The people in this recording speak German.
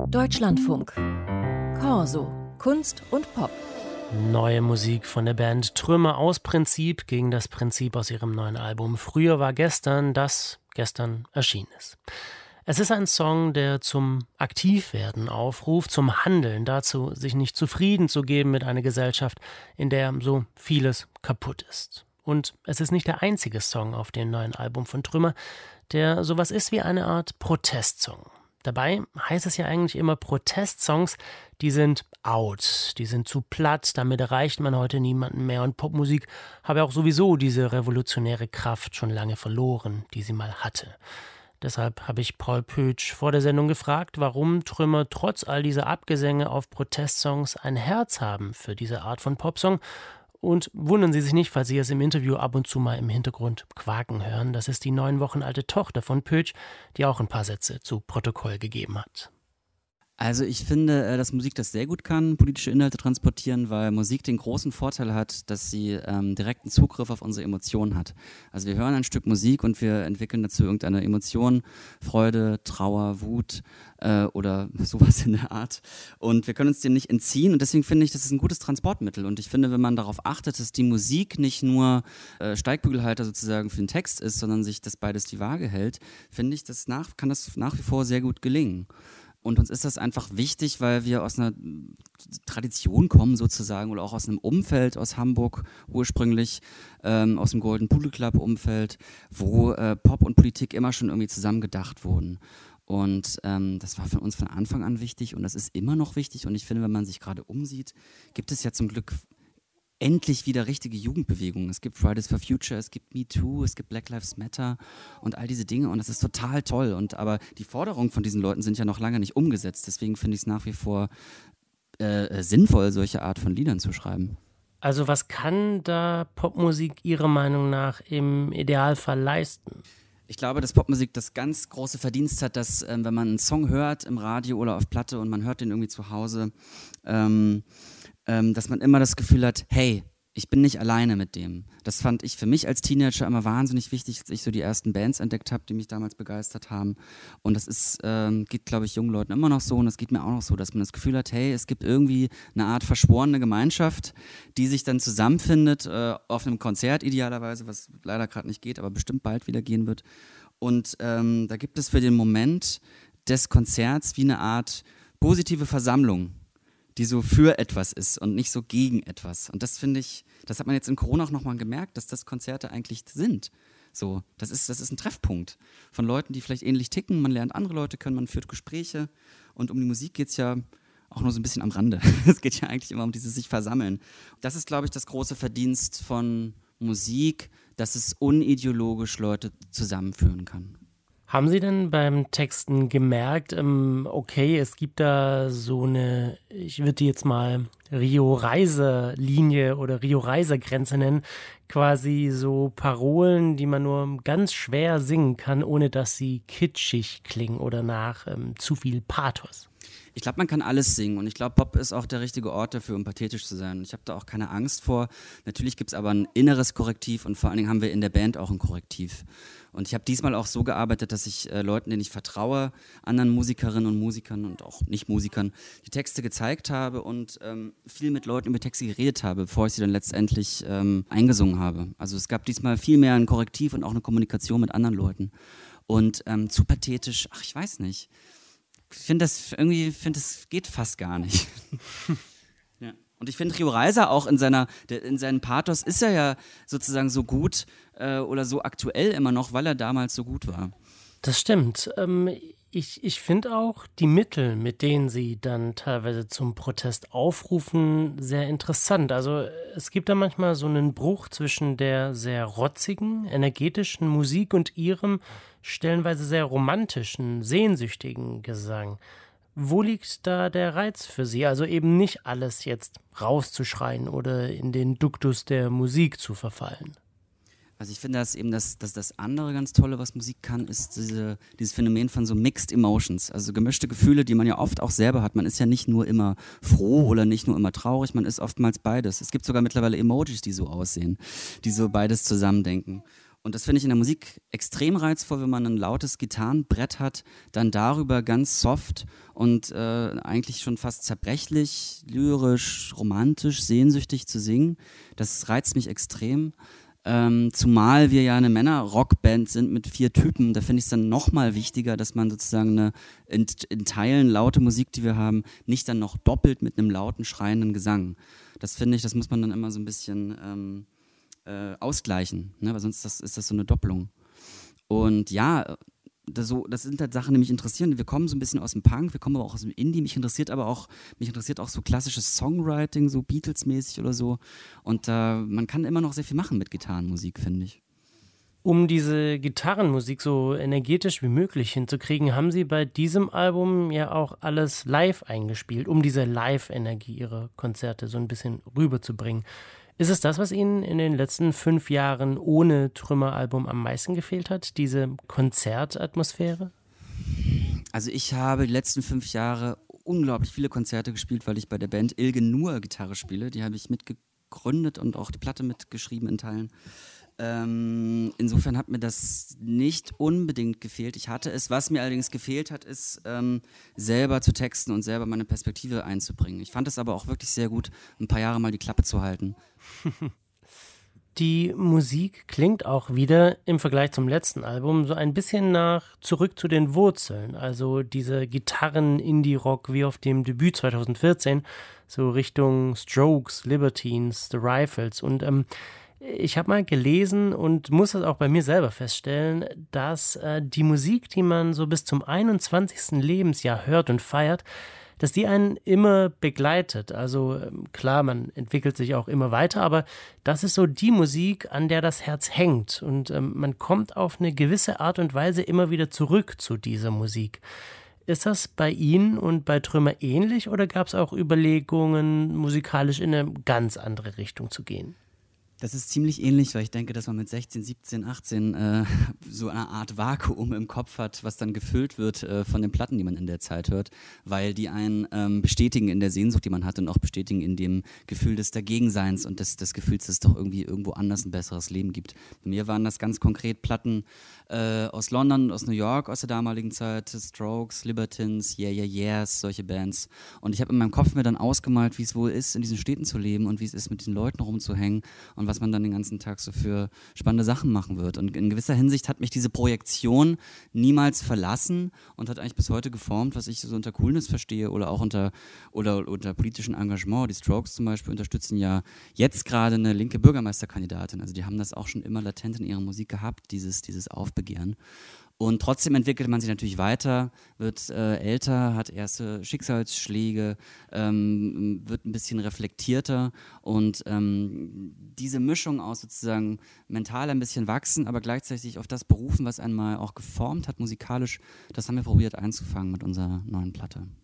Deutschlandfunk. Corso. Kunst und Pop. Neue Musik von der Band Trümmer aus Prinzip gegen das Prinzip aus ihrem neuen Album Früher war gestern, das gestern erschienen ist. Es ist ein Song, der zum Aktivwerden aufruft, zum Handeln, dazu, sich nicht zufrieden zu geben mit einer Gesellschaft, in der so vieles kaputt ist. Und es ist nicht der einzige Song auf dem neuen Album von Trümmer, der sowas ist wie eine Art Protestsong. Dabei heißt es ja eigentlich immer, Protestsongs, die sind out, die sind zu platt, damit erreicht man heute niemanden mehr. Und Popmusik habe auch sowieso diese revolutionäre Kraft schon lange verloren, die sie mal hatte. Deshalb habe ich Paul Pötsch vor der Sendung gefragt, warum Trümmer trotz all dieser Abgesänge auf Protestsongs ein Herz haben für diese Art von Popsong. Und wundern Sie sich nicht, falls Sie es im Interview ab und zu mal im Hintergrund quaken hören. Das ist die 9 Wochen alte Tochter von Pötsch, die auch ein paar Sätze zu Protokoll gegeben hat. Also ich finde, dass Musik das sehr gut kann, politische Inhalte transportieren, weil Musik den großen Vorteil hat, dass sie direkten Zugriff auf unsere Emotionen hat. Also wir hören ein Stück Musik und wir entwickeln dazu irgendeine Emotion, Freude, Trauer, Wut oder sowas in der Art. Und wir können uns dem nicht entziehen und deswegen finde ich, das ist ein gutes Transportmittel. Und ich finde, wenn man darauf achtet, dass die Musik nicht nur Steigbügelhalter sozusagen für den Text ist, sondern sich das beides die Waage hält, finde ich, kann das nach wie vor sehr gut gelingen. Und uns ist das einfach wichtig, weil wir aus einer Tradition kommen sozusagen oder auch aus einem Umfeld aus Hamburg ursprünglich, aus dem Golden Pudel Club Umfeld, wo Pop und Politik immer schon irgendwie zusammen gedacht wurden. Und das war für uns von Anfang an wichtig und das ist immer noch wichtig. Und ich finde, wenn man sich gerade umsieht, gibt es ja zum Glück endlich wieder richtige Jugendbewegungen. Es gibt Fridays for Future, es gibt Me Too, es gibt Black Lives Matter und all diese Dinge und das ist total toll. Aber die Forderungen von diesen Leuten sind ja noch lange nicht umgesetzt. Deswegen finde ich es nach wie vor sinnvoll, solche Art von Liedern zu schreiben. Also was kann da Popmusik Ihrer Meinung nach im Idealfall leisten? Ich glaube, dass Popmusik das ganz große Verdienst hat, dass wenn man einen Song hört im Radio oder auf Platte und man hört den irgendwie zu Hause, dass man immer das Gefühl hat, hey, ich bin nicht alleine mit dem. Das fand ich für mich als Teenager immer wahnsinnig wichtig, als ich so die ersten Bands entdeckt habe, die mich damals begeistert haben. Und das geht, glaube ich, jungen Leuten immer noch so und das geht mir auch noch so, dass man das Gefühl hat, hey, es gibt irgendwie eine Art verschworene Gemeinschaft, die sich dann zusammenfindet, auf einem Konzert idealerweise, was leider gerade nicht geht, aber bestimmt bald wieder gehen wird. Und da gibt es für den Moment des Konzerts wie eine Art positive Versammlung, die so für etwas ist und nicht so gegen etwas. Und das finde ich, das hat man jetzt in Corona auch nochmal gemerkt, dass das Konzerte eigentlich sind. So, das ist ein Treffpunkt von Leuten, die vielleicht ähnlich ticken. Man lernt andere Leute kennen, man führt Gespräche. Und um die Musik geht es ja auch nur so ein bisschen am Rande. Es geht ja eigentlich immer um dieses sich versammeln. Das ist, glaube ich, das große Verdienst von Musik, dass es unideologisch Leute zusammenführen kann. Haben Sie denn beim Texten gemerkt, okay, es gibt da so eine, ich würde die jetzt mal Rio-Reiser-Linie oder Rio-Reiser-Grenze nennen, quasi so Parolen, die man nur ganz schwer singen kann, ohne dass sie kitschig klingen oder nach zu viel Pathos? Ich glaube, man kann alles singen und ich glaube, Pop ist auch der richtige Ort dafür, um pathetisch zu sein. Ich habe da auch keine Angst vor. Natürlich gibt es aber ein inneres Korrektiv und vor allen Dingen haben wir in der Band auch ein Korrektiv. Und ich habe diesmal auch so gearbeitet, dass ich Leuten, denen ich vertraue, anderen Musikerinnen und Musikern und auch Nicht-Musikern, die Texte gezeigt habe und viel mit Leuten über Texte geredet habe, bevor ich sie dann letztendlich eingesungen habe. Also es gab diesmal viel mehr ein Korrektiv und auch eine Kommunikation mit anderen Leuten. Und zu pathetisch, ach, ich weiß nicht. Ich finde, das geht fast gar nicht. Ja. Und ich finde, Rio Reiser auch in seinem Pathos ist er ja sozusagen so gut oder so aktuell immer noch, weil er damals so gut war. Das stimmt. Ich finde auch die Mittel, mit denen sie dann teilweise zum Protest aufrufen, sehr interessant. Also es gibt da manchmal so einen Bruch zwischen der sehr rotzigen, energetischen Musik und ihrem stellenweise sehr romantischen, sehnsüchtigen Gesang. Wo liegt da der Reiz für Sie? Also eben nicht alles jetzt rauszuschreien oder in den Duktus der Musik zu verfallen. Also ich finde, dass das andere ganz Tolle, was Musik kann, ist dieses Phänomen von so Mixed Emotions, also gemischte Gefühle, die man ja oft auch selber hat. Man ist ja nicht nur immer froh oder nicht nur immer traurig, man ist oftmals beides. Es gibt sogar mittlerweile Emojis, die so aussehen, die so beides zusammendenken. Und das finde ich in der Musik extrem reizvoll, wenn man ein lautes Gitarrenbrett hat, dann darüber ganz soft und eigentlich schon fast zerbrechlich, lyrisch, romantisch, sehnsüchtig zu singen. Das reizt mich extrem. Zumal wir ja eine Männer-Rockband sind mit 4 Typen, da finde ich es dann nochmal wichtiger, dass man sozusagen eine in Teilen laute Musik, die wir haben, nicht dann noch doppelt mit einem lauten, schreienden Gesang. Das finde ich, das muss man dann immer so ein bisschen ausgleichen, ne? Weil sonst ist das so eine Doppelung. Und ja, das sind halt Sachen, die mich interessieren. Wir kommen so ein bisschen aus dem Punk, wir kommen aber auch aus dem Indie. Mich interessiert auch so klassisches Songwriting, so Beatles-mäßig oder so. Und man kann immer noch sehr viel machen mit Gitarrenmusik, finde ich. Um diese Gitarrenmusik so energetisch wie möglich hinzukriegen, haben Sie bei diesem Album ja auch alles live eingespielt, um diese Live-Energie Ihrer Konzerte so ein bisschen rüberzubringen. Ist es das, was Ihnen in den letzten 5 Jahren ohne Trümmeralbum am meisten gefehlt hat, diese Konzertatmosphäre? Also ich habe die letzten 5 Jahre unglaublich viele Konzerte gespielt, weil ich bei der Band Ilge Nur Gitarre spiele. Die habe ich mitgegründet und auch die Platte mitgeschrieben in Teilen. Insofern hat mir das nicht unbedingt gefehlt. Ich hatte es, was mir allerdings gefehlt hat, ist selber zu texten und selber meine Perspektive einzubringen. Ich fand es aber auch wirklich sehr gut, ein paar Jahre mal die Klappe zu halten. Die Musik klingt auch wieder im Vergleich zum letzten Album so ein bisschen nach Zurück zu den Wurzeln. Also diese Gitarren-Indie-Rock wie auf dem Debüt 2014, so Richtung Strokes, Libertines, The Rifles. Und ich habe mal gelesen und muss das auch bei mir selber feststellen, dass die Musik, die man so bis zum 21. Lebensjahr hört und feiert, dass die einen immer begleitet. Also klar, man entwickelt sich auch immer weiter, aber das ist so die Musik, an der das Herz hängt. Und man kommt auf eine gewisse Art und Weise immer wieder zurück zu dieser Musik. Ist das bei Ihnen und bei Trümmer ähnlich oder gab es auch Überlegungen, musikalisch in eine ganz andere Richtung zu gehen? Das ist ziemlich ähnlich, weil ich denke, dass man mit 16, 17, 18 so eine Art Vakuum im Kopf hat, was dann gefüllt wird von den Platten, die man in der Zeit hört, weil die einen bestätigen in der Sehnsucht, die man hat und auch bestätigen in dem Gefühl des Dagegenseins und des Gefühls, dass es doch irgendwie irgendwo anders ein besseres Leben gibt. Bei mir waren das ganz konkret Platten aus London, aus New York, aus der damaligen Zeit, Strokes, Libertines, Yeah, Yeah, Yeahs, solche Bands. Und ich habe in meinem Kopf mir dann ausgemalt, wie es wohl ist, in diesen Städten zu leben und wie es ist, mit den Leuten rumzuhängen und was man dann den ganzen Tag so für spannende Sachen machen wird. Und in gewisser Hinsicht hat mich diese Projektion niemals verlassen und hat eigentlich bis heute geformt, was ich so unter Coolness verstehe oder auch unter politischem Engagement. Die Strokes zum Beispiel unterstützen ja jetzt gerade eine linke Bürgermeisterkandidatin. Also die haben das auch schon immer latent in ihrer Musik gehabt, dieses Aufbegehren. Und trotzdem entwickelt man sich natürlich weiter, wird älter, hat erste Schicksalsschläge, wird ein bisschen reflektierter und diese Mischung aus sozusagen mental ein bisschen wachsen, aber gleichzeitig auf das berufen, was einmal auch geformt hat musikalisch, das haben wir probiert einzufangen mit unserer neuen Platte.